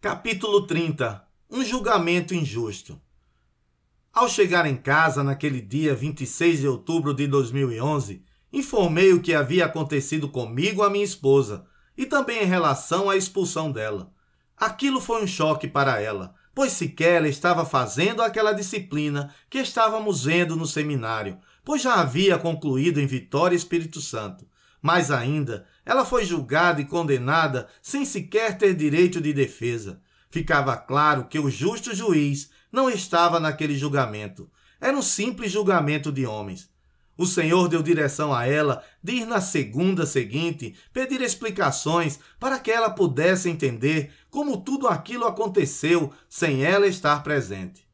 Capítulo 30. Um julgamento injusto. Ao chegar em casa naquele dia 26 de outubro de 2011, informei o que havia acontecido comigo e a minha esposa, e também em relação à expulsão dela. Aquilo foi um choque para ela, pois sequer estava fazendo aquela disciplina que estávamos vendo no seminário, pois já havia concluído em Vitória Espírito Santo. Mais ainda, ela foi julgada e condenada sem sequer ter direito de defesa. Ficava claro que o justo juiz não estava naquele julgamento. Era um simples julgamento de homens. O Senhor deu direção a ela de ir na segunda seguinte pedir explicações para que ela pudesse entender como tudo aquilo aconteceu sem ela estar presente.